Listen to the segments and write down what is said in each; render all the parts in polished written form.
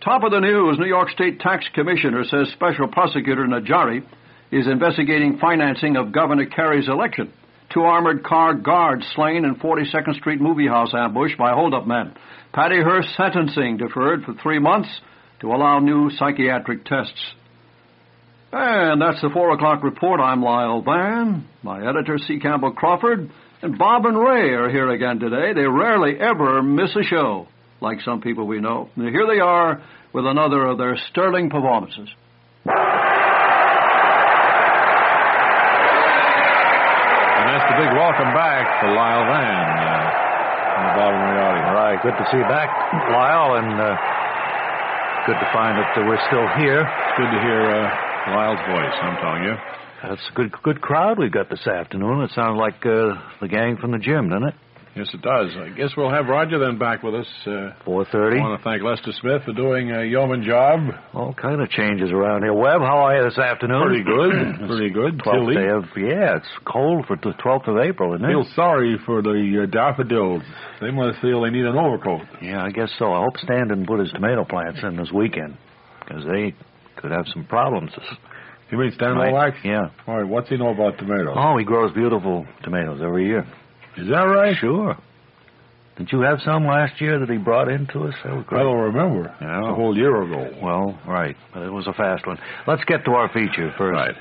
Top of the news, New York State Tax Commissioner says Special Prosecutor Najari is investigating financing of Governor Kerry's election. 2 armored car guards slain in 42nd Street movie house ambush by holdup men. Patty Hearst sentencing deferred for 3 months to allow new psychiatric tests. And that's the 4 o'clock report. I'm Lyle Van. My editor, C. Campbell Crawford, and Bob and Ray are here again today. They rarely ever miss a show, like some people we know. And here they are with another of their sterling performances. And that's the big welcome back for Lyle Van from the Bob and Ray audience. All right, good to see you back, Lyle, and good to find that we're still here. It's good to hear Lyle's voice, I'm telling you. That's a good crowd we've got this afternoon. It sounds like the gang from the gym, doesn't it? Yes, it does. I guess we'll have Roger then back with us. 4:30. I want to thank Lester Smith for doing a yeoman job. All kind of changes around here. Webb, how are you this afternoon? Pretty good. Pretty good. 12th day of, it's cold for the 12th of April, isn't it? I feel sorry for the daffodils. They must feel they need an overcoat. Yeah, I guess so. I hope Stan didn't put his tomato plants in this weekend, because they could have some problems. You mean Stan Nowak? Yeah. All right, what's he know about tomatoes? Oh, he grows beautiful tomatoes every year. Is that right? Sure. Did you have some last year that he brought in to us? That was great. I don't remember. Yeah. A whole year ago. Well, right. But it was a fast one. Let's get to our feature first. Right.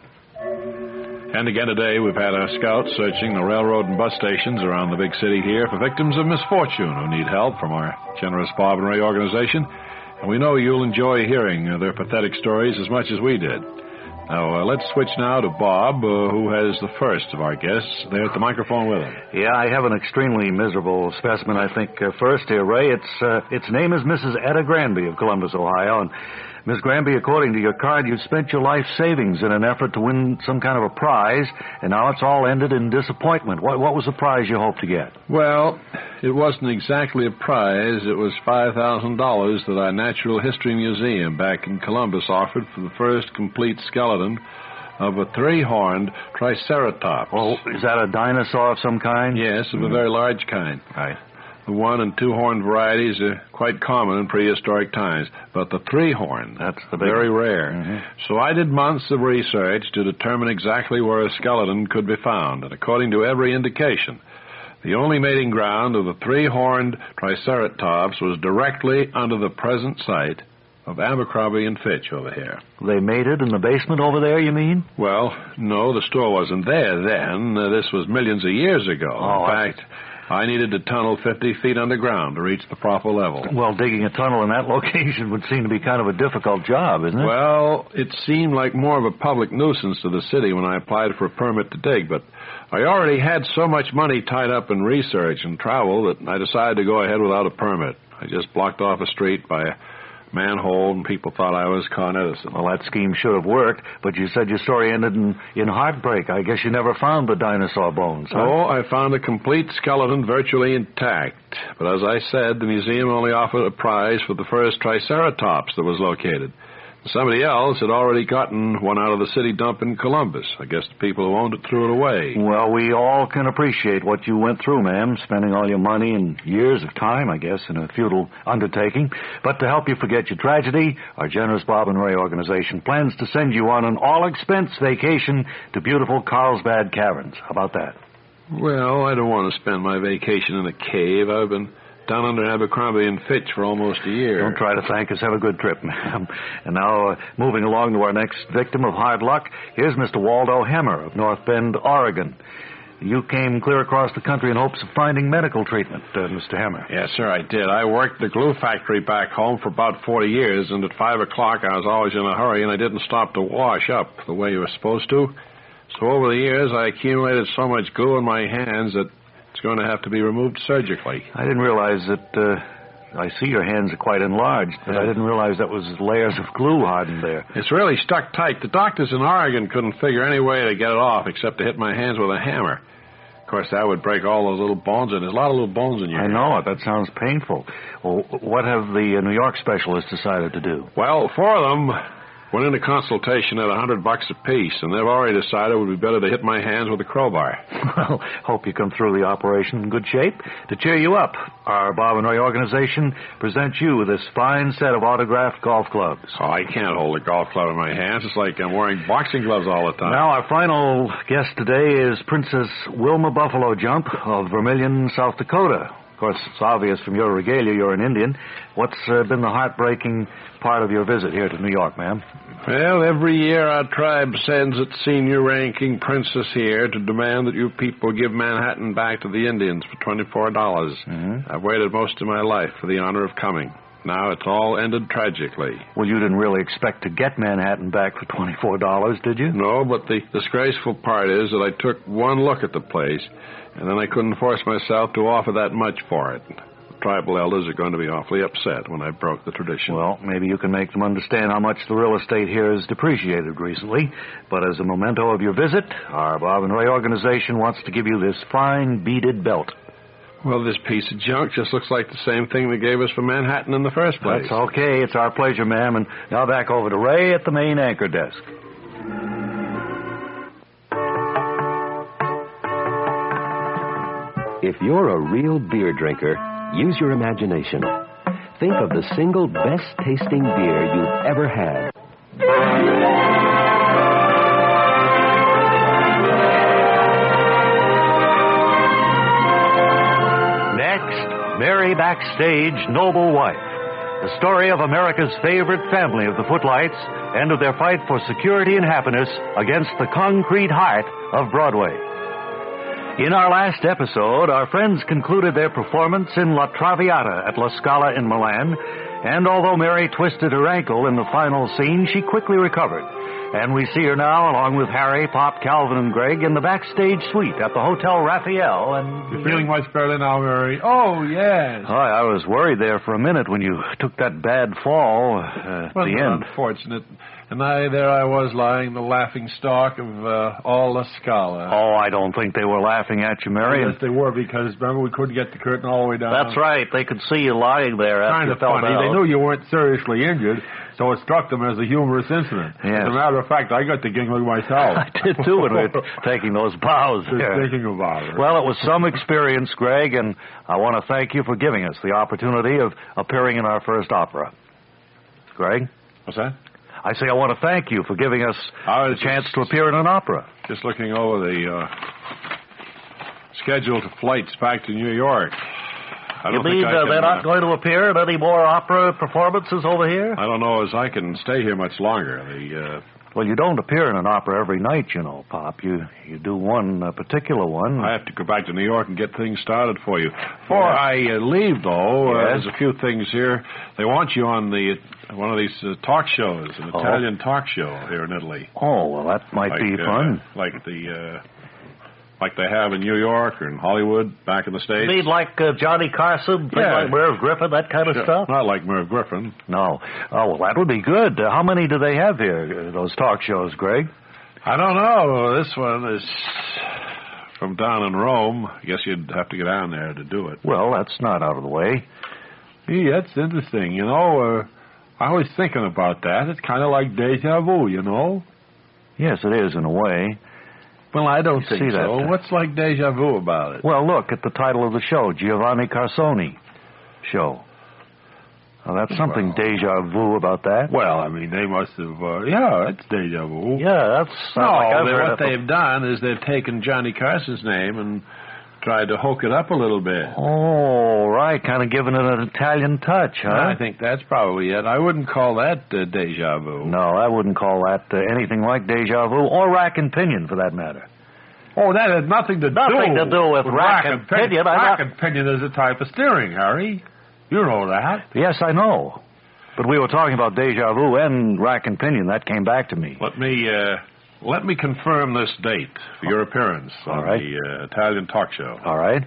And again today, we've had our scouts searching the railroad and bus stations around the big city here for victims of misfortune who need help from our generous Bob and Ray organization. And we know you'll enjoy hearing their pathetic stories as much as we did. Now, let's switch now to Bob, who has the first of our guests there at the microphone with him. Yeah, I have an extremely miserable specimen, I think, first here, Ray. Its name is Mrs. Etta Granby of Columbus, Ohio. And Miss Granby, according to your card, you spent your life savings in an effort to win some kind of a prize, and now it's all ended in disappointment. What was the prize you hoped to get? Well, it wasn't exactly a prize. It was $5,000 that our Natural History Museum back in Columbus offered for the first complete skeleton of a 3-horned Triceratops. Oh, is that a dinosaur of some kind? Yes, of a very large kind. Right. The 1- and 2-horned varieties are quite common in prehistoric times, but the 3-horn, that's the big very rare. Mm-hmm. So I did months of research to determine exactly where a skeleton could be found, and according to every indication, the only mating ground of the 3-horned Triceratops was directly under the present site of Abercrombie and Fitch over here. They mated in the basement over there, you mean? Well, no, the store wasn't there then. This was millions of years ago. Oh, in fact, I needed to tunnel 50 feet underground to reach the proper level. Well, digging a tunnel in that location would seem to be kind of a difficult job, isn't it? Well, it seemed like more of a public nuisance to the city when I applied for a permit to dig, but I already had so much money tied up in research and travel that I decided to go ahead without a permit. I just blocked off a street by a manhole, and people thought I was Con Edison. Well, that scheme should have worked, but you said your story ended in heartbreak. I guess you never found the dinosaur bones, huh? Oh, I found a complete skeleton virtually intact. But as I said, the museum only offered a prize for the first Triceratops that was located. Somebody else had already gotten one out of the city dump in Columbus. I guess the people who owned it threw it away. Well, we all can appreciate what you went through, ma'am, spending all your money and years of time, I guess, in a futile undertaking. But to help you forget your tragedy, our generous Bob and Ray organization plans to send you on an all-expense vacation to beautiful Carlsbad Caverns. How about that? Well, I don't want to spend my vacation in a cave. I've been down under Abercrombie and Fitch for almost a year. Don't try to thank us. Have a good trip, ma'am. And now, moving along to our next victim of hard luck, here's Mr. Waldo Hemmer of North Bend, Oregon. You came clear across the country in hopes of finding medical treatment, Mr. Hemmer. Yes, sir, I did. I worked the glue factory back home for about 40 years, and at 5 o'clock I was always in a hurry, and I didn't stop to wash up the way you were supposed to. So over the years, I accumulated so much glue in my hands that it's going to have to be removed surgically. I didn't realize that, I see your hands are quite enlarged, but I didn't realize that was layers of glue hardened there. It's really stuck tight. The doctors in Oregon couldn't figure any way to get it off except to hit my hands with a hammer. Of course, that would break all those little bones, and there's a lot of little bones in your hand. I know it. That sounds painful. Well, what have the New York specialists decided to do? Well, 4 of them Went into consultation at $100 apiece, and they've already decided it would be better to hit my hands with a crowbar. Well, hope you come through the operation in good shape. To cheer you up, our Bob and Ray organization presents you with this fine set of autographed golf clubs. Oh, I can't hold a golf club in my hands. It's like I'm wearing boxing gloves all the time. Now, our final guest today is Princess Wilma Buffalo Jump of Vermilion, South Dakota. Of course, it's obvious from your regalia you're an Indian. What's been the heartbreaking part of your visit here to New York, ma'am? Well, every year our tribe sends its senior ranking princess here to demand that you people give Manhattan back to the Indians for $24. Mm-hmm. I've waited most of my life for the honor of coming. Now it's all ended tragically. Well, you didn't really expect to get Manhattan back for $24, did you? No, but the disgraceful part is that I took one look at the place, and then I couldn't force myself to offer that much for it. The tribal elders are going to be awfully upset when I broke the tradition. Well, maybe you can make them understand how much the real estate here has depreciated recently. But as a memento of your visit, our Bob and Ray organization wants to give you this fine beaded belt. Well, this piece of junk just looks like the same thing they gave us for Manhattan in the first place. That's okay. It's our pleasure, ma'am. And now back over to Ray at the main anchor desk. If you're a real beer drinker, use your imagination. Think of the single best-tasting beer you've ever had. Mary Backstage, Noble Wife. The story of America's favorite family of the Footlights and of their fight for security and happiness against the concrete heart of Broadway. In our last episode, our friends concluded their performance in La Traviata at La Scala in Milan, and although Mary twisted her ankle in the final scene, she quickly recovered. And we see her now, along with Harry, Pop, Calvin, and Greg, in the backstage suite at the Hotel Raphael. And you're feeling much better now, Mary? Oh, yes. Oh, I was worried there for a minute when you took that bad fall at the end. Unfortunate. And there I was lying, the laughing stock of all La Scala. Oh, I don't think they were laughing at you, Mary. Yes, they were, because remember we couldn't get the curtain all the way down. That's right. They could see you lying there after you fell funny. out. They knew you weren't seriously injured, so it struck them as a humorous incident. Yes. As a matter of fact, I got the giggling myself. I did, too, when we were taking those bows. Just thinking about it. Well, it was some experience, Greg, and I want to thank you for giving us the opportunity of appearing in our first opera. Greg? What's that? I say I want to thank you for giving us the chance to appear in an opera. Just looking over the schedule to flights back to New York. You mean they're not going to appear in any more opera performances over here? I don't know as I can stay here much longer. Well, you don't appear in an opera every night, you know, Pop. You do one particular one. I have to go back to New York and get things started for you. Before I leave, though, there's a few things here. They want you on one of these talk shows, an Italian talk show here in Italy. Oh, well, that might be fun. Like they have in New York or in Hollywood, back in the States. You mean like Johnny Carson, like Merv Griffin, that kind of stuff? Not like Merv Griffin. No. Oh, well, that would be good. How many do they have here, those talk shows, Greg? I don't know. This one is from down in Rome. I guess you'd have to get down there to do it. Well, that's not out of the way. Yeah, that's interesting. You know, I was thinking about that. It's kind of like deja vu, you know? Yes, it is in a way. Well, I don't think so. That. What's like deja vu about it? Well, look at the title of the show, Giovanni Carsoni Show. Well, that's something deja vu about that. Well, I mean, they must have, it's deja vu. Yeah, that's... what they've done is they've taken Johnny Carson's name and tried to hook it up a little bit. Oh, right, kind of giving it an Italian touch, huh? I think that's probably it. I wouldn't call that deja vu. No, I wouldn't call that anything like deja vu, or rack and pinion, for that matter. Oh, that has nothing to do with rack and pinion. Rack and pinion is a type of steering, Harry. You know that. Yes, I know. But we were talking about deja vu and rack and pinion. That came back to me. Let me confirm this date for your appearance on the Italian talk show. All right.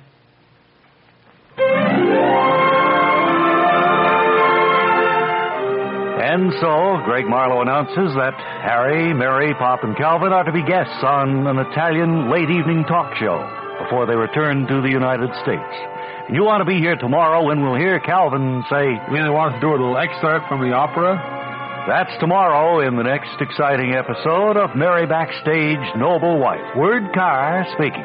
And so, Greg Marlowe announces that Harry, Mary, Pop, and Calvin are to be guests on an Italian late-evening talk show before they return to the United States. And you want to be here tomorrow when we'll hear Calvin say... You mean they want us to do a little excerpt from the opera? That's tomorrow in the next exciting episode of Merry Backstage Noble Wife. Word Carr speaking.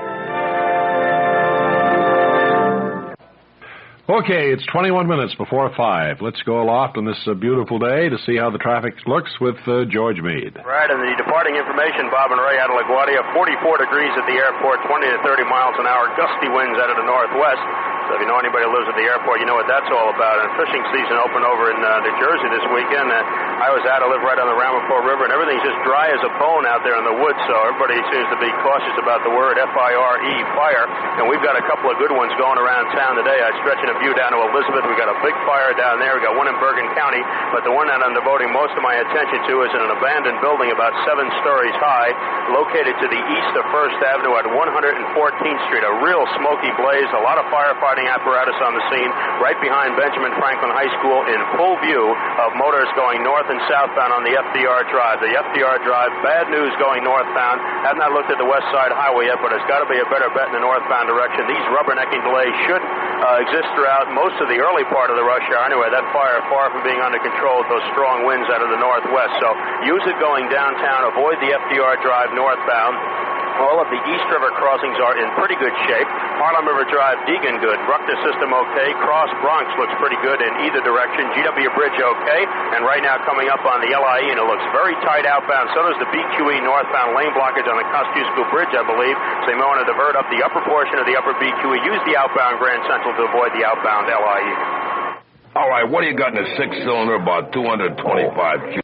Okay, it's 21 minutes before 5. Let's go aloft on this beautiful day to see how the traffic looks with George Meade. Right, and the departing information, Bob and Ray, out of LaGuardia, 44 degrees at the airport, 20 to 30 miles an hour, gusty winds out of the northwest. So if you know anybody who lives at the airport, you know what that's all about. And fishing season opened over in New Jersey this weekend. I was out. I live right on the Ramapo River, and everything's just dry as a bone out there in the woods. So everybody seems to be cautious about the word F-I-R-E, fire. And we've got a couple of good ones going around town today. I'm stretching a view down to Elizabeth. We've got a big fire down there. We've got one in Bergen County. But the one that I'm devoting most of my attention to is in an abandoned building about 7 stories high, located to the east of First Avenue at 114th Street. A real smoky blaze, a lot of firefighting apparatus on the scene, right behind Benjamin Franklin High School, in full view of motors going north and southbound on the FDR Drive. The FDR Drive, bad news going northbound. Have not looked at the West Side Highway yet, but it's got to be a better bet in the northbound direction. These rubbernecking delays should exist throughout most of the early part of the rush hour. Anyway, that fire far from being under control with those strong winds out of the northwest. So use it going downtown. Avoid the FDR Drive northbound. All of the East River crossings are in pretty good shape. Harlem River Drive, Deegan good. Bruckner System okay. Cross Bronx looks pretty good in either direction. GW Bridge okay. And right now coming up on the LIE, and it looks very tight outbound. So does the BQE northbound lane blockage on the Kosciuszko Bridge, I believe. So you may want to divert up the upper portion of the upper BQE. Use the outbound Grand Central to avoid the outbound LIE. All right, what do you got in a 6-cylinder about 225 cubic?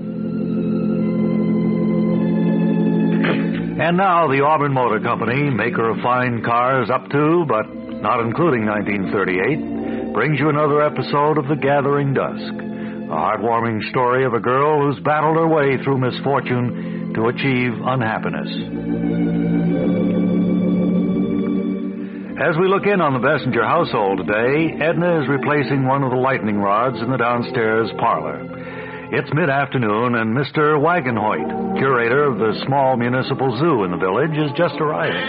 And now the Auburn Motor Company, maker of fine cars up to, but not including 1938, brings you another episode of The Gathering Dusk, a heartwarming story of a girl who's battled her way through misfortune to achieve unhappiness. As we look in on the Bessinger household today, Edna is replacing one of the lightning rods in the downstairs parlor. It's mid-afternoon, and Mr. Wagenhoyt, curator of the small municipal zoo in the village, is just arriving.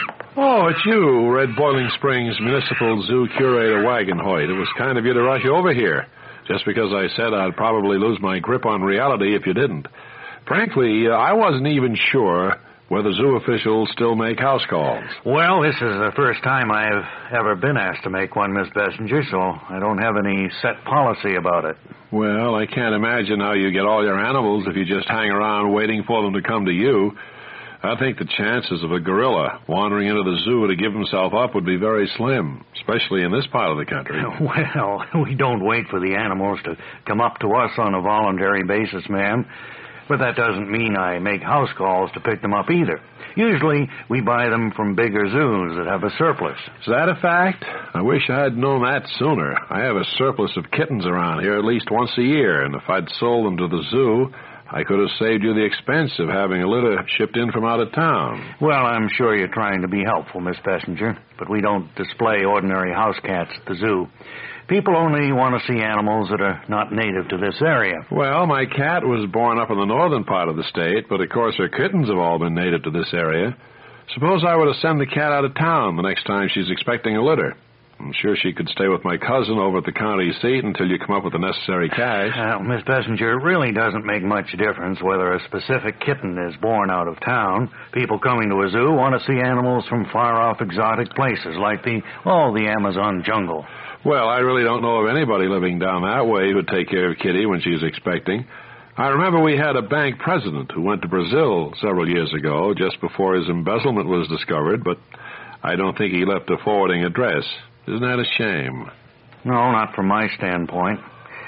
Oh, it's you, Red Boiling Springs Municipal Zoo Curator Wagenhoyt. It was kind of you to rush over here, just because I said I'd probably lose my grip on reality if you didn't. Frankly, I wasn't even sure whether zoo officials still make house calls. Well, this is the first time I've ever been asked to make one, Miss Bessinger, so I don't have any set policy about it. Well, I can't imagine how you get all your animals if you just hang around waiting for them to come to you. I think the chances of a gorilla wandering into the zoo to give himself up would be very slim, especially in this part of the country. Well, we don't wait for the animals to come up to us on a voluntary basis, ma'am. But that doesn't mean I make house calls to pick them up either. Usually, we buy them from bigger zoos that have a surplus. Is that a fact? I wish I had known that sooner. I have a surplus of kittens around here at least once a year, and if I'd sold them to the zoo, I could have saved you the expense of having a litter shipped in from out of town. Well, I'm sure you're trying to be helpful, Miss Bessinger, but we don't display ordinary house cats at the zoo. People only want to see animals that are not native to this area. Well, my cat was born up in the northern part of the state, but of course her kittens have all been native to this area. Suppose I were to send the cat out of town the next time she's expecting a litter. I'm sure she could stay with my cousin over at the county seat until you come up with the necessary cash. Miss Bessinger, it really doesn't make much difference whether a specific kitten is born out of town. People coming to a zoo want to see animals from far-off exotic places like the Amazon jungle. Well, I really don't know of anybody living down that way who'd take care of Kitty when she's expecting. I remember we had a bank president who went to Brazil several years ago, just before his embezzlement was discovered, but I don't think he left a forwarding address. Isn't that a shame? No, not from my standpoint.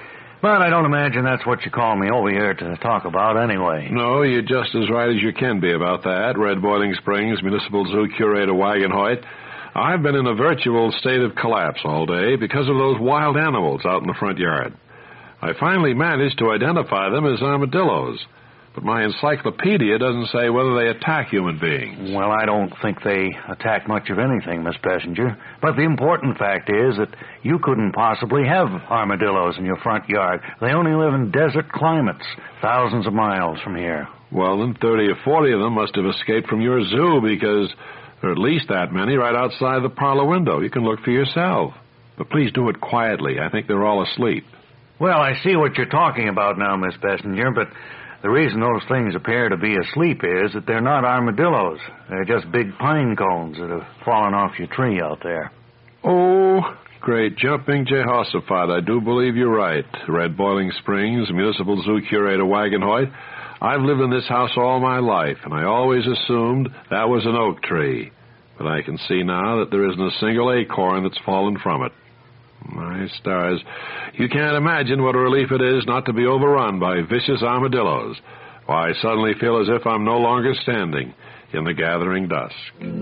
But I don't imagine that's what you call me over here to talk about anyway. No, you're just as right as you can be about that, Red Boiling Springs Municipal Zoo Curator Wagenhoyt. I've been in a virtual state of collapse all day because of those wild animals out in the front yard. I finally managed to identify them as armadillos, but my encyclopedia doesn't say whether they attack human beings. Well, I don't think they attack much of anything, Miss Bessinger. But the important fact is that you couldn't possibly have armadillos in your front yard. They only live in desert climates, thousands of miles from here. Well, then 30 or 40 of them must have escaped from your zoo because there are at least that many right outside the parlor window. You can look for yourself. But please do it quietly. I think they're all asleep. Well, I see what you're talking about now, Miss Bessinger, but the reason those things appear to be asleep is that they're not armadillos. They're just big pine cones that have fallen off your tree out there. Oh, great jumping Jehoshaphat, I do believe you're right. Red Boiling Springs, Municipal Zoo Curator Wagenhoyt. I've lived in this house all my life, and I always assumed that was an oak tree. But I can see now that there isn't a single acorn that's fallen from it. My stars, you can't imagine what a relief it is not to be overrun by vicious armadillos. Why, I suddenly feel as if I'm no longer standing in the gathering dusk.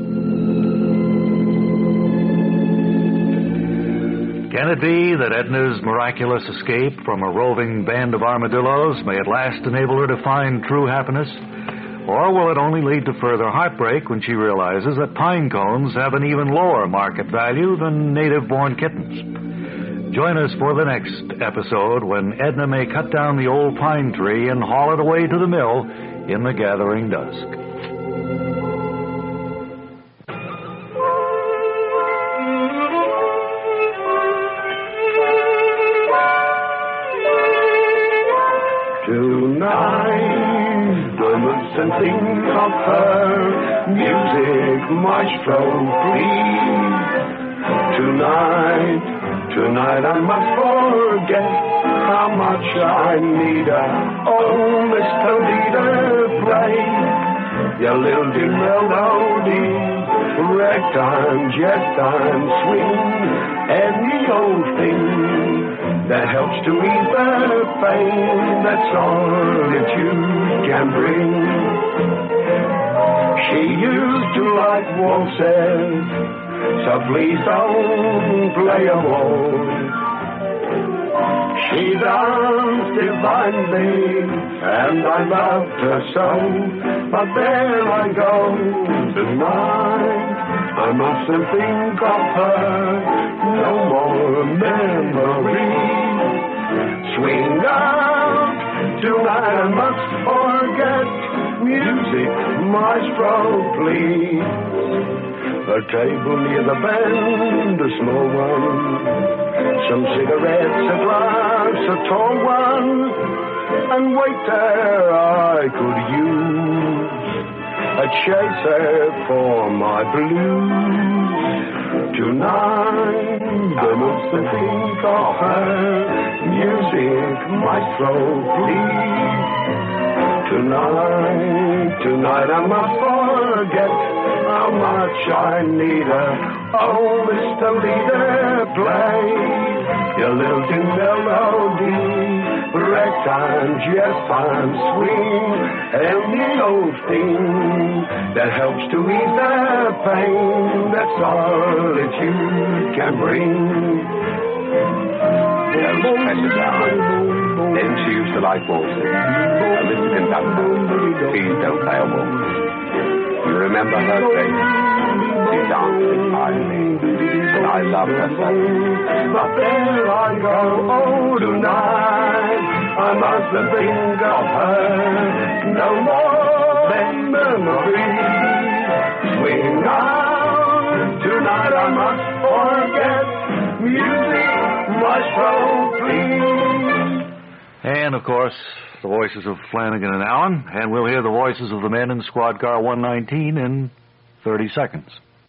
Can it be that Edna's miraculous escape from a roving band of armadillos may at last enable her to find true happiness? Or will it only lead to further heartbreak when she realizes that pine cones have an even lower market value than native-born kittens? Join us for the next episode when Edna may cut down the old pine tree and haul it away to the mill in the gathering dusk. Tonight, I mustn't think of her. Music, maestro, please. Tonight I must forget how much I need her. Oh, Mr. Leader, play your little melody. Ragtime, jet time, swing, any old thing that helps to ease the pain. That's all that you can bring. She used to like waltzes, so please don't play a waltz. She danced divinely, and I loved her so. But there I go tonight. I mustn't think of her. No more memories. Swing out tonight. I must forget. Music, maestro, please. A table near the band, a small one. Some cigarettes, a glass, a tall one. And waiter, I could use a chaser for my blues. Tonight, I must think of her. Music, maestro, please. Tonight I must forget how much I need her. Oh, Mr. Leader, play your lilting melody. Ragtime, jazz time, swing, any old thing that helps to ease the pain. That's all that you can bring. Those precious hours. Then she used to like waltzes. A little conductor, please don't play a waltz. You remember her face. She danced beside me, and I loved her so. But there I go, oh, tonight. I mustn't think of her. No more memories. Swing out tonight. I must forget. Music, maestro, please. And, of course, the voices of Flanagan and Allen, and we'll hear the voices of the men in Squad Car 119 in 30 seconds.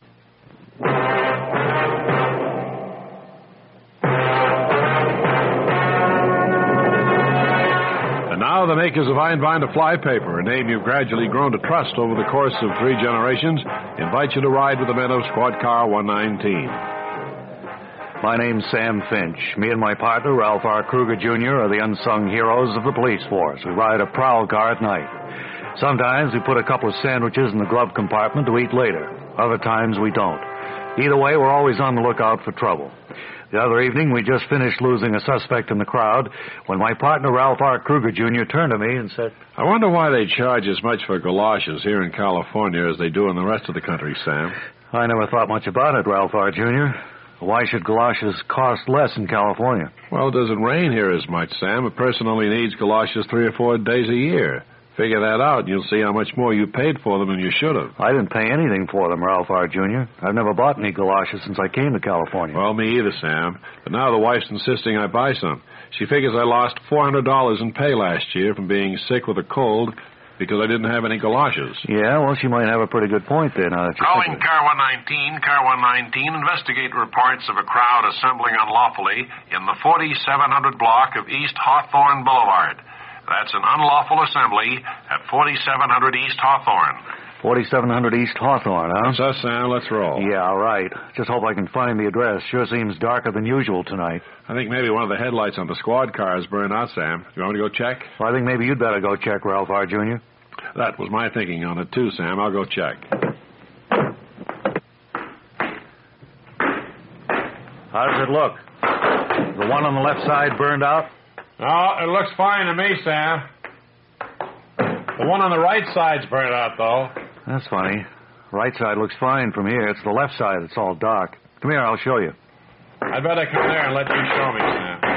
And now the makers of Einbinder Flypaper, a name you've gradually grown to trust over the course of 3 generations, invite you to ride with the men of Squad Car 119. My name's Sam Finch. Me and my partner, Ralph R. Kruger, Jr., are the unsung heroes of the police force. We ride a prowl car at night. Sometimes we put a couple of sandwiches in the glove compartment to eat later. Other times we don't. Either way, we're always on the lookout for trouble. The other evening, we just finished losing a suspect in the crowd when my partner, Ralph R. Kruger, Jr., turned to me and said, I wonder why they charge as much for galoshes here in California as they do in the rest of the country, Sam. I never thought much about it, Ralph R. Jr. Why should galoshes cost less in California? Well, it doesn't rain here as much, Sam. A person only needs galoshes 3 or 4 days a year. Figure that out, and you'll see how much more you paid for them than you should have. I didn't pay anything for them, Ralph R. Jr. I've never bought any galoshes since I came to California. Well, me either, Sam. But now the wife's insisting I buy some. She figures I lost $400 in pay last year from being sick with a cold because I didn't have any galoshes. Yeah, well, she might have a pretty good point there now that you Calling think of it. Car 119, Car 119, investigate reports of a crowd assembling unlawfully in the 4700 block of East Hawthorne Boulevard. That's an unlawful assembly at 4700 East Hawthorne. 4700 East Hawthorne, huh? That's us, Sam. Let's roll. Yeah, all right. Just hope I can find the address. Sure seems darker than usual tonight. I think maybe one of the headlights on the squad car is burned out, Sam. You want me to go check? Well, I think maybe you'd better go check, Ralph R. Jr. That was my thinking on it, too, Sam. I'll go check. How does it look? The one on the left side burned out? No, it looks fine to me, Sam. The one on the right side's burned out, though. That's funny. Right side looks fine from here. It's the left side that's all dark. Come here, I'll show you. I'd better come there and let you show me,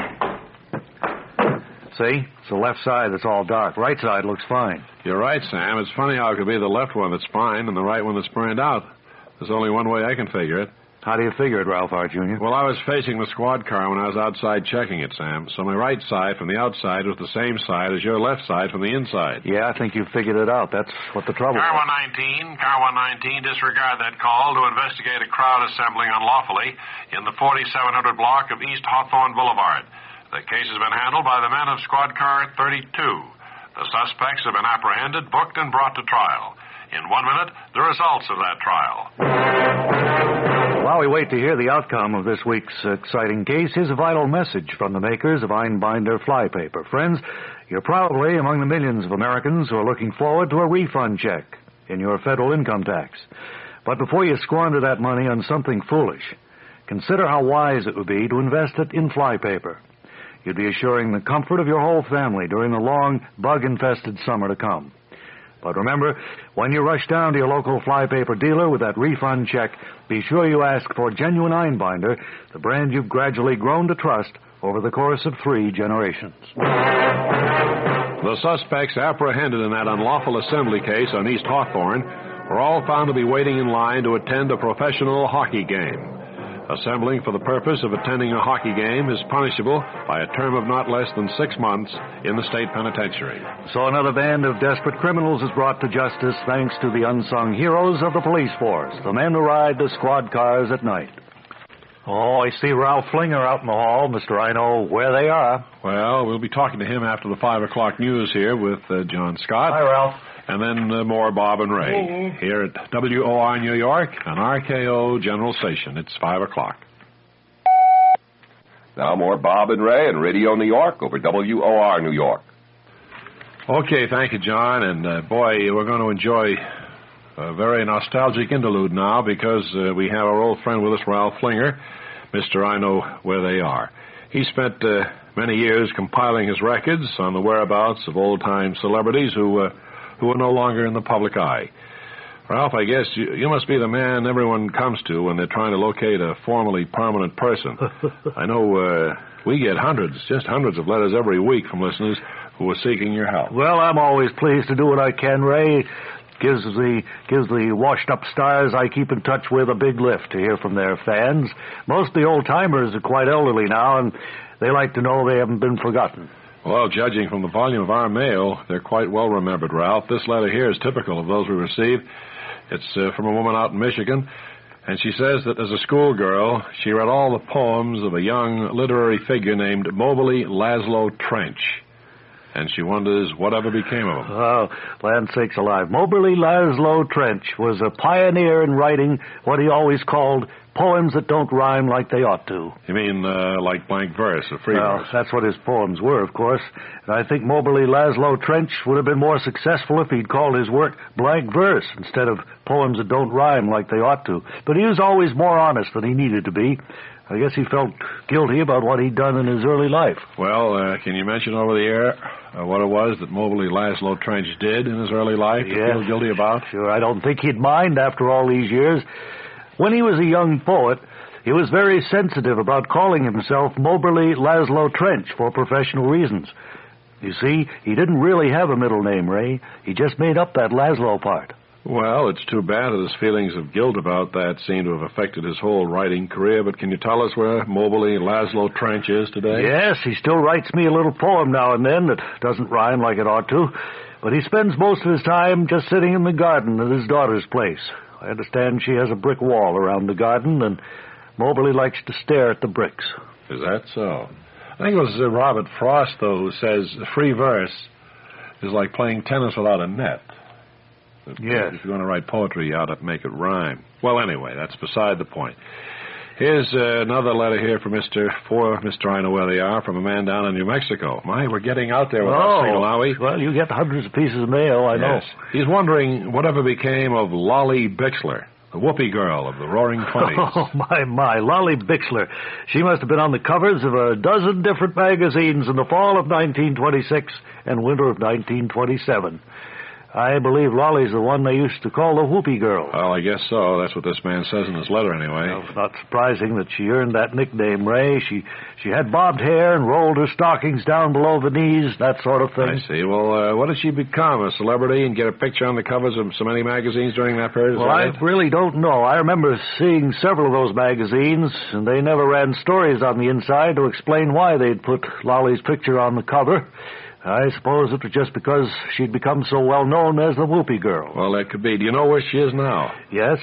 Sam. See? It's the left side that's all dark. Right side looks fine. You're right, Sam. It's funny how it could be the left one that's fine and the right one that's burned out. There's only one way I can figure it. How do you figure it, Ralph R. Jr.? Well, I was facing the squad car when I was outside checking it, Sam. So my right side from the outside was the same side as your left side from the inside. Yeah, I think you figured it out. That's what the trouble is. Car 119, disregard that call to investigate a crowd assembling unlawfully in the 4700 block of East Hawthorne Boulevard. The case has been handled by the men of squad car 32. The suspects have been apprehended, booked, and brought to trial. In 1 minute, the results of that trial. While we wait to hear the outcome of this week's exciting case, here's a vital message from the makers of Einbinder flypaper. Friends, you're probably among the millions of Americans who are looking forward to a refund check in your federal income tax. But before you squander that money on something foolish, consider how wise it would be to invest it in flypaper. You'd be assuring the comfort of your whole family during the long, bug-infested summer to come. But remember, when you rush down to your local flypaper dealer with that refund check, be sure you ask for genuine Einbinder, the brand you've gradually grown to trust over the course of 3 generations. The suspects apprehended in that unlawful assembly case on East Hawthorne were all found to be waiting in line to attend a professional hockey game. Assembling for the purpose of attending a hockey game is punishable by a term of not less than 6 months in the state penitentiary. So another band of desperate criminals is brought to justice thanks to the unsung heroes of the police force, the men who ride the squad cars at night. Oh, I see Ralph Flinger out in the hall. Mister, I know where they are. Well, we'll be talking to him after the 5 o'clock news here with John Scott. Hi, Ralph. And then more Bob and Ray here at WOR New York and RKO General Station. It's 5 o'clock. Now more Bob and Ray and Radio New York over WOR New York. Okay, thank you, John. And, boy, we're going to enjoy a very nostalgic interlude now because we have our old friend with us, Ralph Flinger. Mr. I Know Where They Are. He spent many years compiling his records on the whereabouts of old-time celebrities who are no longer in the public eye. Ralph, I guess you must be the man everyone comes to when they're trying to locate a formerly prominent person. I know we get just hundreds of letters every week from listeners who are seeking your help. Well, I'm always pleased to do what I can, Ray. Gives the washed-up stars I keep in touch with a big lift to hear from their fans. Most of the old-timers are quite elderly now, and they like to know they haven't been forgotten. Well, judging from the volume of our mail, they're quite well remembered, Ralph. This letter here is typical of those we received. It's from a woman out in Michigan, and she says that as a schoolgirl, she read all the poems of a young literary figure named Moberly Laszlo Trench, and she wonders whatever became of him. Oh, land sakes alive. Moberly Laszlo Trench was a pioneer in writing what he always called poems that don't rhyme like they ought to. You mean like blank verse or free verse? That's what his poems were, of course. And I think Moberly Laszlo Trench would have been more successful if he'd called his work blank verse instead of poems that don't rhyme like they ought to. But he was always more honest than he needed to be. I guess he felt guilty about what he'd done in his early life. Well, can you mention over the air what it was that Moberly Laszlo Trench did in his early life to feel guilty about? Sure, I don't think he'd mind after all these years. When he was a young poet, he was very sensitive about calling himself Moberly Laszlo Trench for professional reasons. You see, he didn't really have a middle name, Ray. He just made up that Laszlo part. Well, it's too bad that his feelings of guilt about that seem to have affected his whole writing career, but can you tell us where Mobley Laszlo Trench is today? Yes, he still writes me a little poem now and then that doesn't rhyme like it ought to, but he spends most of his time just sitting in the garden at his daughter's place. I understand she has a brick wall around the garden, and Mobley likes to stare at the bricks. Is that so? I think it was Robert Frost, though, who says free verse is like playing tennis without a net. Yes. If you're going to write poetry, you ought to make it rhyme. Well, anyway, that's beside the point. Here's another letter here for Mr. I know where they are, from a man down in New Mexico. My, we're getting out there with our signal, are we? Well, you get hundreds of pieces of mail, I know. Yes. He's wondering whatever became of Lolly Bixler, the whoopee girl of the Roaring Twenties. Oh, my, Lolly Bixler. She must have been on the covers of a dozen different magazines in the fall of 1926 and winter of 1927. I believe Lolly's the one they used to call the whoopee girl. Well, I guess so. That's what this man says in his letter, anyway. Well, it's not surprising that she earned that nickname, Ray. She had bobbed hair and rolled her stockings down below the knees, that sort of thing. I see. Well, what did she become, a celebrity and get a picture on the covers of so many magazines during that period? Well, I really don't know. I remember seeing several of those magazines, and they never ran stories on the inside to explain why they'd put Lolly's picture on the cover. I suppose it was just because she'd become so well known as the whoopee girl. Well, that could be. Do you know where she is now? Yes.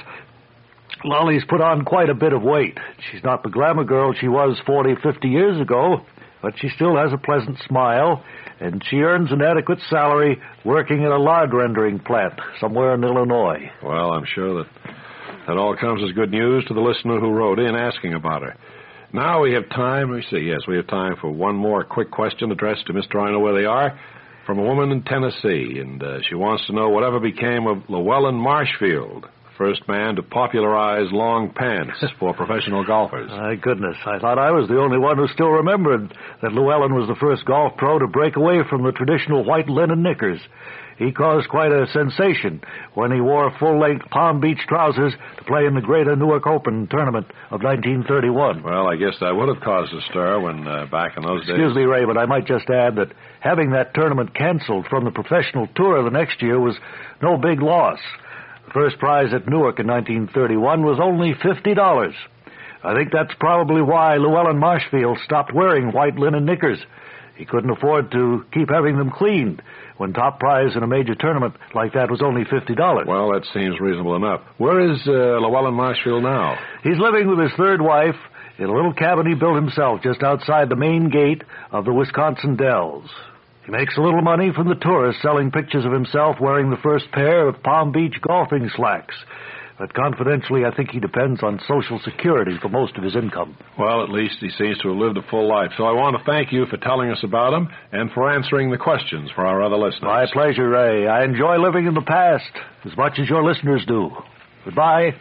Lolly's put on quite a bit of weight. She's not the glamour girl she was 40, 50 years ago, but she still has a pleasant smile, and she earns an adequate salary working at a lard rendering plant somewhere in Illinois. Well, I'm sure that all comes as good news to the listener who wrote in asking about her. Now we have time, we have time for one more quick question addressed to Mr. I know where they are, from a woman in Tennessee, and she wants to know whatever became of Llewellyn Marshfield, first man to popularize long pants for professional golfers. My goodness, I thought I was the only one who still remembered that Llewellyn was the first golf pro to break away from the traditional white linen knickers. He caused quite a sensation when he wore full-length Palm Beach trousers to play in the Greater Newark Open tournament of 1931. Well, I guess that would have caused a stir when back in those days. Excuse me, Ray, but I might just add that having that tournament canceled from the professional tour the next year was no big loss. The first prize at Newark in 1931 was only $50. I think that's probably why Llewellyn Marshfield stopped wearing white linen knickers. He couldn't afford to keep having them cleaned when top prize in a major tournament like that was only $50. Well, that seems reasonable enough. Where is Llewellyn Marshfield now? He's living with his third wife in a little cabin he built himself just outside the main gate of the Wisconsin Dells. He makes a little money from the tourists selling pictures of himself wearing the first pair of Palm Beach golfing slacks. But confidentially, I think he depends on Social Security for most of his income. Well, at least he seems to have lived a full life. So I want to thank you for telling us about him and for answering the questions for our other listeners. My pleasure, Ray. I enjoy living in the past as much as your listeners do. Goodbye.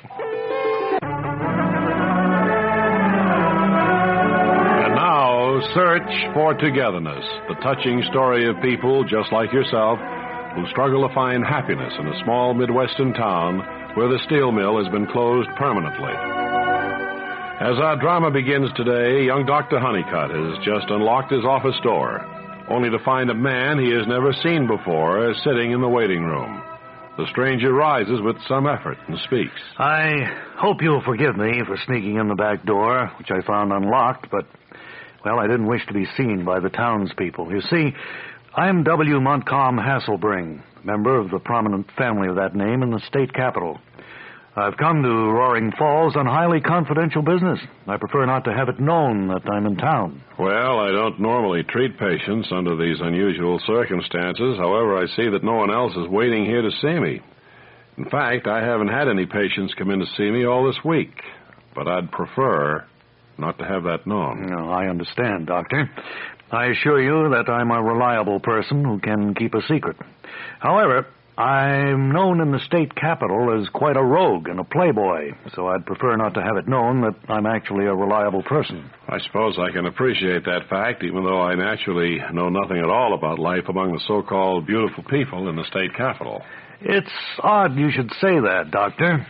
And now, Search for Togetherness, the touching story of people just like yourself who struggle to find happiness in a small Midwestern town where the steel mill has been closed permanently. As our drama begins today, young Dr. Honeycutt has just unlocked his office door, only to find a man he has never seen before sitting in the waiting room. The stranger rises with some effort and speaks. I hope you'll forgive me for sneaking in the back door, which I found unlocked, but, well, I didn't wish to be seen by the townspeople. You see, I'm W. Montcalm Hasselbring, member of the prominent family of that name in the state capitol. I've come to Roaring Falls on highly confidential business. I prefer not to have it known that I'm in town. Well, I don't normally treat patients under these unusual circumstances. However, I see that no one else is waiting here to see me. In fact, I haven't had any patients come in to see me all this week. But I'd prefer not to have that known. No, I understand, Doctor. I assure you that I'm a reliable person who can keep a secret. However, I'm known in the state capitol as quite a rogue and a playboy, so I'd prefer not to have it known that I'm actually a reliable person. I suppose I can appreciate that fact, even though I naturally know nothing at all about life among the so-called beautiful people in the state capitol. It's odd you should say that, Doctor.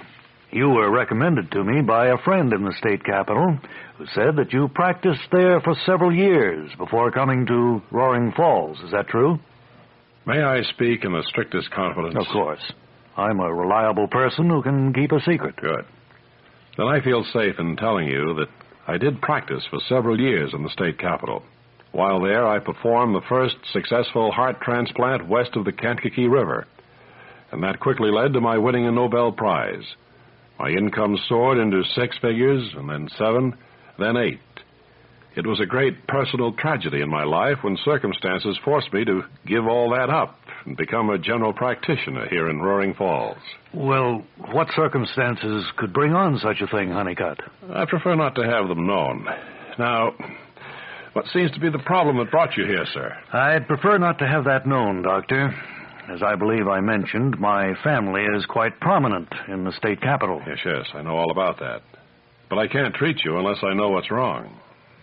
You were recommended to me by a friend in the state capitol who said that you practiced there for several years before coming to Roaring Falls. Is that true? May I speak in the strictest confidence? Of course. I'm a reliable person who can keep a secret. Good. Then I feel safe in telling you that I did practice for several years in the state capitol. While there, I performed the first successful heart transplant west of the Kankakee River, and that quickly led to my winning a Nobel Prize. My income soared into 6 figures, and then 7, then 8. It was a great personal tragedy in my life when circumstances forced me to give all that up and become a general practitioner here in Roaring Falls. Well, what circumstances could bring on such a thing, Honeycutt? I prefer not to have them known. Now, what seems to be the problem that brought you here, sir? I'd prefer not to have that known, Doctor. As I believe I mentioned, my family is quite prominent in the state capitol. Yes, I know all about that. But I can't treat you unless I know what's wrong.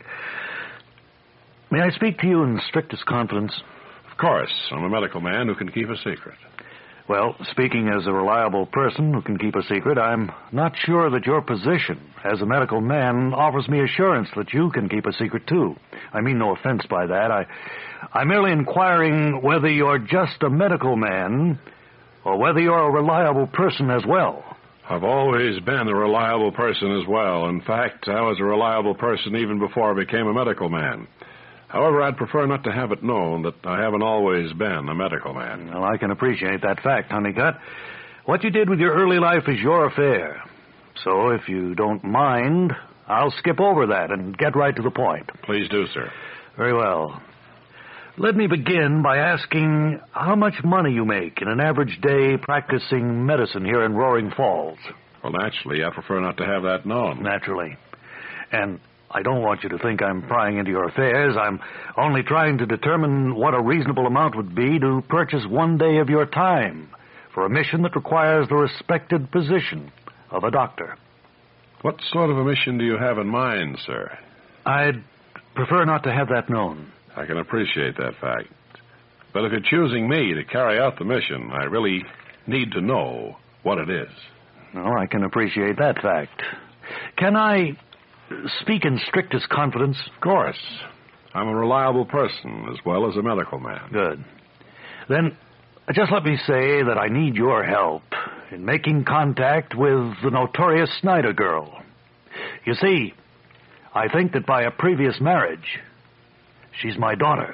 May I speak to you in the strictest confidence? Of course. I'm a medical man who can keep a secret. Well, speaking as a reliable person who can keep a secret, I'm not sure that your position as a medical man offers me assurance that you can keep a secret, too. I mean no offense by that. I'm merely inquiring whether you're just a medical man or whether you're a reliable person as well. I've always been a reliable person as well. In fact, I was a reliable person even before I became a medical man. However, I'd prefer not to have it known that I haven't always been a medical man. Well, I can appreciate that fact, Honeycutt. What you did with your early life is your affair. So, if you don't mind, I'll skip over that and get right to the point. Please do, sir. Very well. Let me begin by asking how much money you make in an average day practicing medicine here in Roaring Falls. Well, naturally, I prefer not to have that known. Naturally. And I don't want you to think I'm prying into your affairs. I'm only trying to determine what a reasonable amount would be to purchase one day of your time for a mission that requires the respected position of a doctor. What sort of a mission do you have in mind, sir? I'd prefer not to have that known. I can appreciate that fact. But if you're choosing me to carry out the mission, I really need to know what it is. No, I can appreciate that fact. Can I speak in strictest confidence? Of course. I'm a reliable person as well as a medical man. Good. Then, just let me say that I need your help in making contact with the notorious Snyder girl. You see, I think that by a previous marriage, she's my daughter.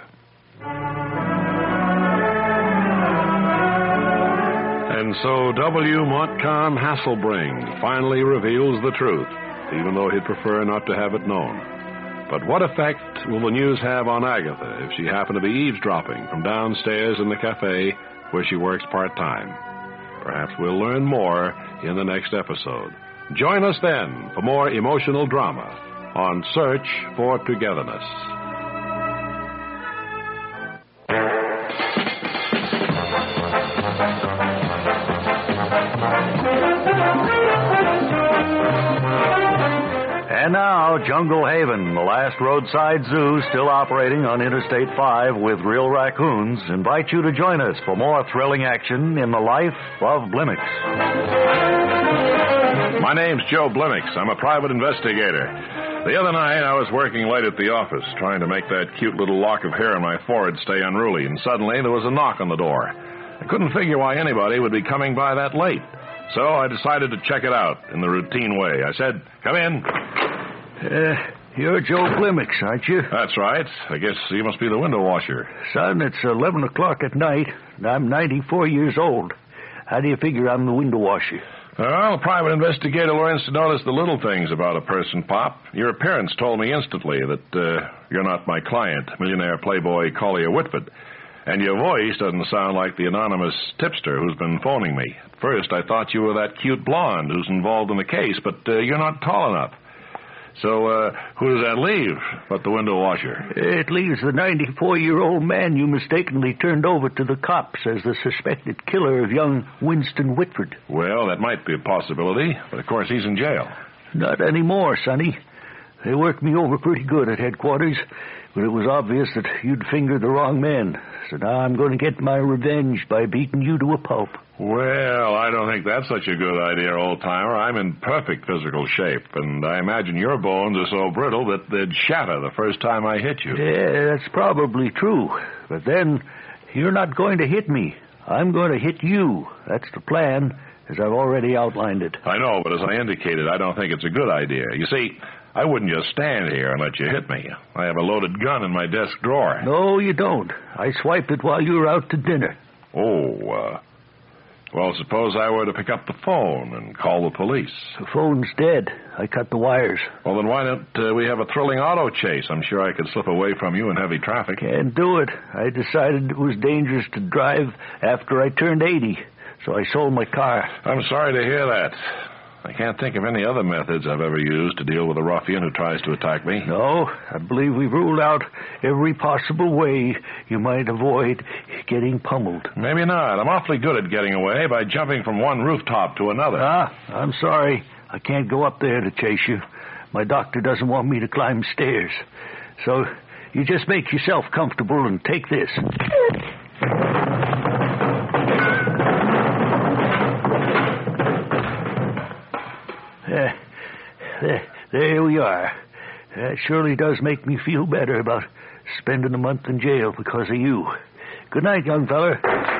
And so W. Montcalm Hasselbring finally reveals the truth, even though he'd prefer not to have it known. But what effect will the news have on Agatha if she happened to be eavesdropping from downstairs in the cafe where she works part-time? Perhaps we'll learn more in the next episode. Join us then for more emotional drama on Search for Togetherness. And now, Jungle Haven, the last roadside zoo still operating on Interstate 5 with real raccoons, invite you to join us for more thrilling action in the life of Blimix. My name's Joe Blimix. I'm a private investigator. The other night, I was working late at the office, trying to make that cute little lock of hair on my forehead stay unruly, and suddenly there was a knock on the door. I couldn't figure why anybody would be coming by that late, so I decided to check it out in the routine way. I said, "Come in." You're Joe Blimix, aren't you? That's right. I guess you must be the window washer. Son, it's 11 o'clock at night, and I'm 94 years old. How do you figure I'm the window washer? Well, a private investigator learns to notice the little things about a person, Pop. Your appearance told me instantly that you're not my client, millionaire playboy Collier Whitford. And your voice doesn't sound like the anonymous tipster who's been phoning me. At first, I thought you were that cute blonde who's involved in the case, but you're not tall enough. So, who does that leave but the window washer? It leaves the 94-year-old man you mistakenly turned over to the cops as the suspected killer of young Winston Whitford. Well, that might be a possibility, but of course he's in jail. Not anymore, Sonny. They worked me over pretty good at headquarters, but it was obvious that you'd fingered the wrong men. So now I'm going to get my revenge by beating you to a pulp. Well, I don't think that's such a good idea, old-timer. I'm in perfect physical shape, and I imagine your bones are so brittle that they'd shatter the first time I hit you. Yeah, that's probably true. But then, you're not going to hit me. I'm going to hit you. That's the plan, as I've already outlined it. I know, but as I indicated, I don't think it's a good idea. You see, I wouldn't just stand here and let you hit me. I have a loaded gun in my desk drawer. No, you don't. I swiped it while you were out to dinner. Well, suppose I were to pick up the phone and call the police. The phone's dead. I cut the wires. Well, then why don't we have a thrilling auto chase? I'm sure I could slip away from you in heavy traffic. Can't do it. I decided it was dangerous to drive after I turned 80, so I sold my car. I'm sorry to hear that. I can't think of any other methods I've ever used to deal with a ruffian who tries to attack me. No, I believe we've ruled out every possible way you might avoid getting pummeled. Maybe not. I'm awfully good at getting away by jumping from one rooftop to another. I'm sorry. I can't go up there to chase you. My doctor doesn't want me to climb stairs. So you just make yourself comfortable and take this. There we are. That surely does make me feel better about spending a month in jail because of you. Good night, young feller.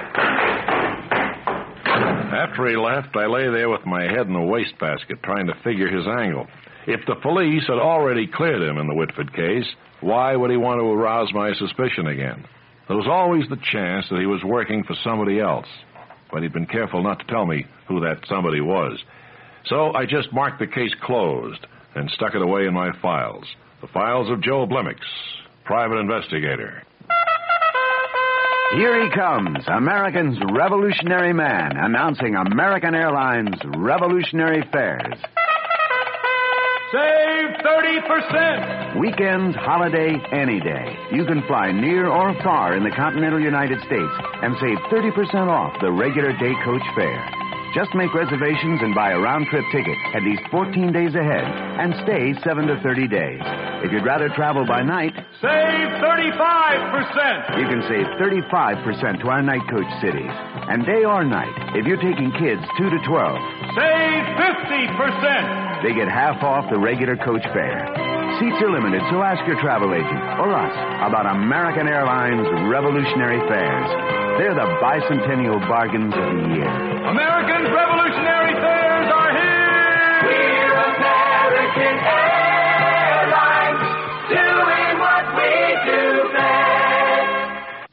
After he left, I lay there with my head in a wastebasket trying to figure his angle. If the police had already cleared him in the Whitford case, why would he want to arouse my suspicion again? There was always the chance that he was working for somebody else, but he'd been careful not to tell me who that somebody was. So I just marked the case closed and stuck it away in my files. The files of Joe Blemix, private investigator. Here he comes, American's revolutionary man, announcing American Airlines revolutionary fares. Save 30%! Weekend, holiday, any day. You can fly near or far in the continental United States and save 30% off the regular day coach fare. Just make reservations and buy a round-trip ticket at least 14 days ahead and stay 7 to 30 days. If you'd rather travel by night, save 35%! You can save 35% to our night coach cities. And day or night, if you're taking kids 2 to 12, save 50%! They get half off the regular coach fare. Seats are limited, so ask your travel agent or us about American Airlines revolutionary fares. They're the bicentennial bargains of the year. American revolutionary fares are here! We're American Airlines, doing what we do best.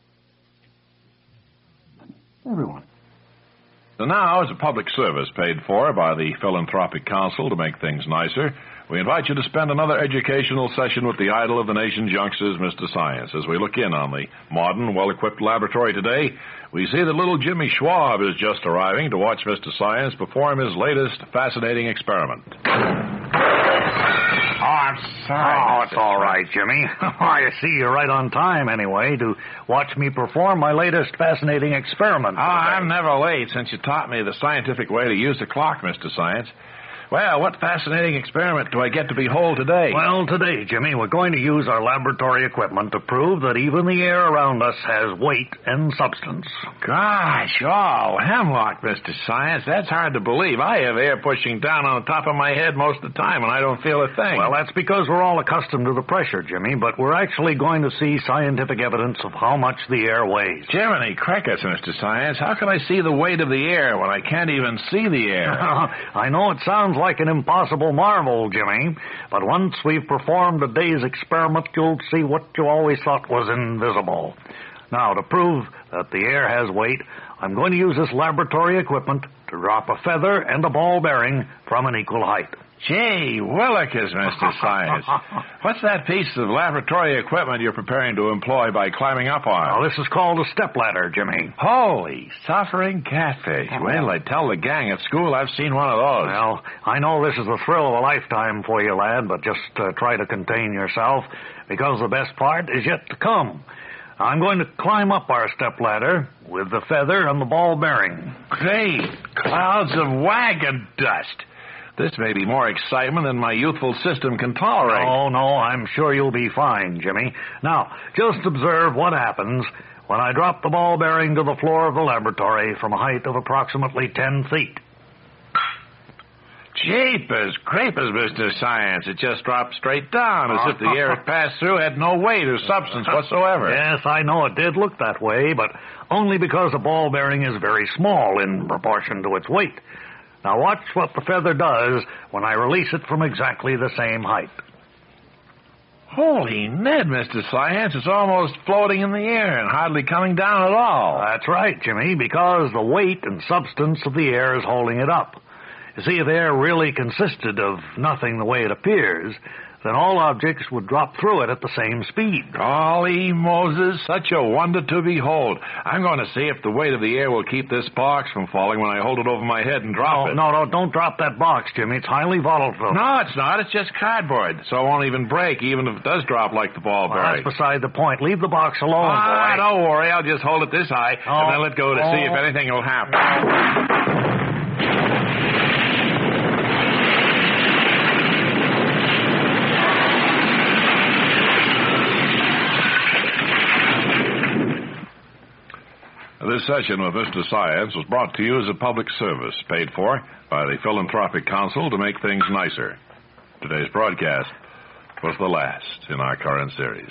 Everyone. So now, as a public service paid for by the Philanthropic Council to make things nicer, we invite you to spend another educational session with the idol of the nation's youngsters, Mr. Science. As we look in on the modern, well-equipped laboratory today, we see that little Jimmy Schwab is just arriving to watch Mr. Science perform his latest fascinating experiment. I'm sorry. Oh, it's all right, Jimmy. I see you're right on time, anyway, to watch me perform my latest fascinating experiment. I'm never late since you taught me the scientific way to use the clock, Mr. Science. Well, what fascinating experiment do I get to behold today? Well, today, Jimmy, we're going to use our laboratory equipment to prove that even the air around us has weight and substance. Gosh, hemlock, Mr. Science. That's hard to believe. I have air pushing down on the top of my head most of the time, and I don't feel a thing. Well, that's because we're all accustomed to the pressure, Jimmy, but we're actually going to see scientific evidence of how much the air weighs. Jiminy crickets, Mr. Science. How can I see the weight of the air when I can't even see the air? I know it sounds like an impossible marvel, Jimmy, but once we've performed a day's experiment, you'll see what you always thought was invisible. Now, to prove that the air has weight, I'm going to use this laboratory equipment to drop a feather and a ball bearing from an equal height. Gee willikers, Mr. Science. What's that piece of laboratory equipment you're preparing to employ by climbing up on? Well, this is called a stepladder, Jimmy. Holy suffering catfish. Well, I tell the gang at school I've seen one of those. Well, I know this is the thrill of a lifetime for you, lad, but just try to contain yourself, because the best part is yet to come. I'm going to climb up our stepladder with the feather and the ball bearing. Great clouds of wagon dust. This may be more excitement than my youthful system can tolerate. No, I'm sure you'll be fine, Jimmy. Now, just observe what happens when I drop the ball bearing to the floor of the laboratory from a height of approximately 10 feet. Jeepers creepers, Mr. Science. It just dropped straight down as if the air it passed through had no weight or substance whatsoever. Yes, I know it did look that way, but only because a ball bearing is very small in proportion to its weight. Now watch what the feather does when I release it from exactly the same height. Holy Ned, Mr. Science, it's almost floating in the air and hardly coming down at all. That's right, Jimmy, because the weight and substance of the air is holding it up. You see, if air really consisted of nothing the way it appears, then all objects would drop through it at the same speed. Golly Moses, such a wonder to behold. I'm going to see if the weight of the air will keep this box from falling when I hold it over my head and drop it. No, don't drop that box, Jimmy. It's highly volatile. No, it's not. It's just cardboard, so it won't even break, even if it does drop like the ball bearing. That's beside the point. Leave the box alone, boy. Don't worry. I'll just hold it this high and then let go to see if anything will happen. This session with Mr. Science was brought to you as a public service, paid for by the Philanthropic Council to make things nicer. Today's broadcast was the last in our current series.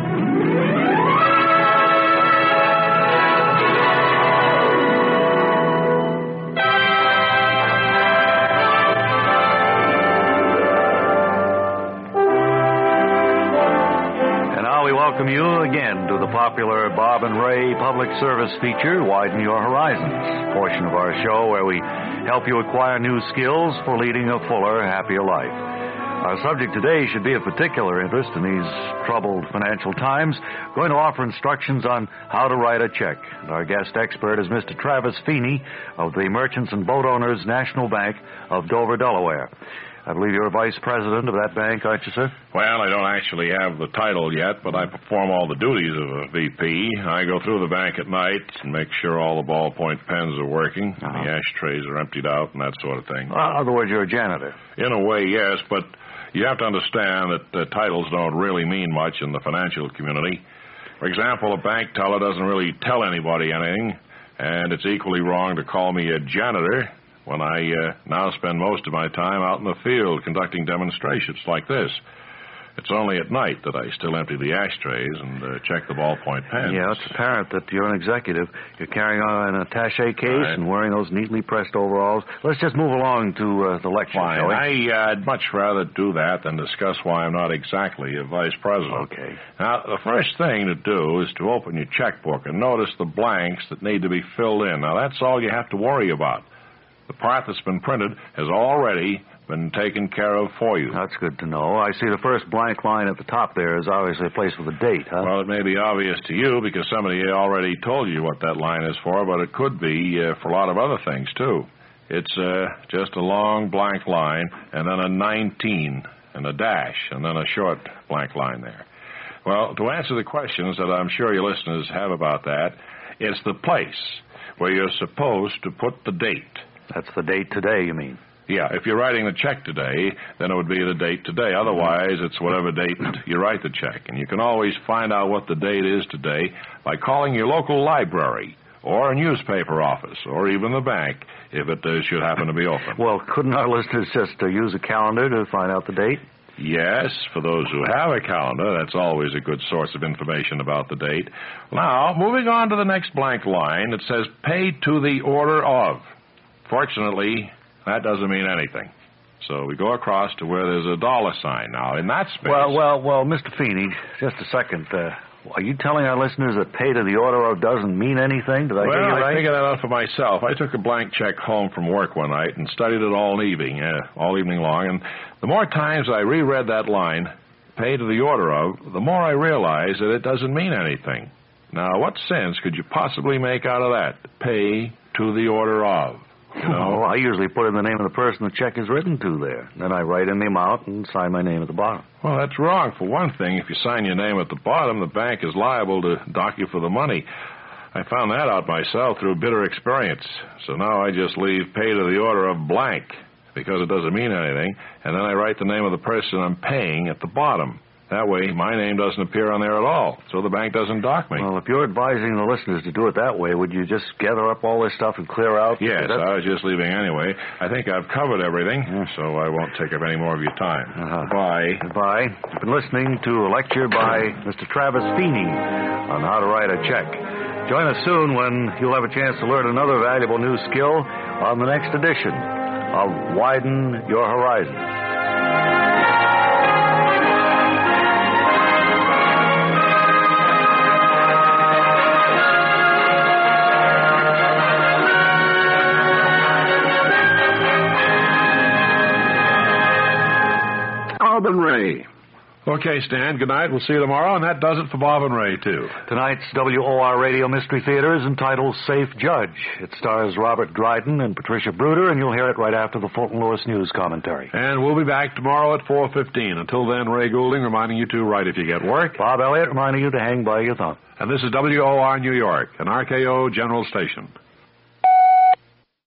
Welcome you again to the popular Bob and Ray public service feature, Widen Your Horizons, portion of our show where we help you acquire new skills for leading a fuller, happier life. Our subject today should be of particular interest in these troubled financial times. We're going to offer instructions on how to write a check. And our guest expert is Mr. Travis Feeney of the Merchants and Boat Owners National Bank of Dover, Delaware. I believe you're vice president of that bank, aren't you, sir? Well, I don't actually have the title yet, but I perform all the duties of a VP. I go through the bank at night and make sure all the ballpoint pens are working, and the ashtrays are emptied out, and that sort of thing. In other words, you're a janitor. In a way, yes, but you have to understand that titles don't really mean much in the financial community. For example, a bank teller doesn't really tell anybody anything, and it's equally wrong to call me a janitor when I now spend most of my time out in the field conducting demonstrations like this. It's only at night that I still empty the ashtrays and check the ballpoint pens. Yeah, it's apparent that you're an executive. You're carrying on an attaché case and wearing those neatly pressed overalls. Let's just move along to the lecture, shall we? I'd much rather do that than discuss why I'm not exactly a vice president. Okay. Now, the first thing to do is to open your checkbook and notice the blanks that need to be filled in. Now, that's all you have to worry about. The part that's been printed has already been taken care of for you. That's good to know. I see the first blank line at the top there is obviously a place with a date, huh? Well, it may be obvious to you because somebody already told you what that line is for, but it could be for a lot of other things, too. It's just a long blank line and then a 19 and a dash and then a short blank line there. Well, to answer the questions that I'm sure your listeners have about that, it's the place where you're supposed to put the date. That's the date today, you mean? Yeah, if you're writing the check today, then it would be the date today. Otherwise, it's whatever date you write the check. And you can always find out what the date is today by calling your local library or a newspaper office or even the bank if it should happen to be open. Well, couldn't our listeners just use a calendar to find out the date? Yes, for those who have a calendar, that's always a good source of information about the date. Now, moving on to the next blank line, it says paid to the order of. Fortunately, that doesn't mean anything. So we go across to where there's a dollar sign. Now, in that space... Well, Mr. Feeney, just a second. Are you telling our listeners that pay to the order of doesn't mean anything? Did I get you right? Well, I figured that out for myself. I took a blank check home from work one night and studied it all evening long. And the more times I reread that line, pay to the order of, the more I realized that it doesn't mean anything. Now, what sense could you possibly make out of that? Pay to the order of. You know? Well, I usually put in the name of the person the check is written to there. Then I write in the amount and sign my name at the bottom. Well, that's wrong. For one thing, if you sign your name at the bottom, the bank is liable to dock you for the money. I found that out myself through bitter experience. So now I just leave pay to the order of blank. because it doesn't mean anything, and then I write the name of the person I'm paying at the bottom. That way, my name doesn't appear on there at all, so the bank doesn't dock me. Well, if you're advising the listeners to do it that way, would you just gather up all this stuff and clear out? Yes, I was just leaving anyway. I think I've covered everything, so I won't take up any more of your time. Bye. Goodbye. You've been listening to a lecture by Mr. Travis Feeney on how to write a check. Join us soon when you'll have a chance to learn another valuable new skill on the next edition of Widen Your Horizon. Bob and Ray. Okay, Stan, good night. We'll see you tomorrow, and that does it for Bob and Ray, too. Tonight's WOR Radio Mystery Theater is entitled Safe Judge. It stars Robert Dryden and Patricia Bruder, and you'll hear it right after the Fulton Lewis News commentary. And we'll be back tomorrow at 4:15. Until then, Ray Goulding reminding you to write if you get work. Bob Elliott reminding you to hang by your thumb. And this is WOR New York, an RKO General Station.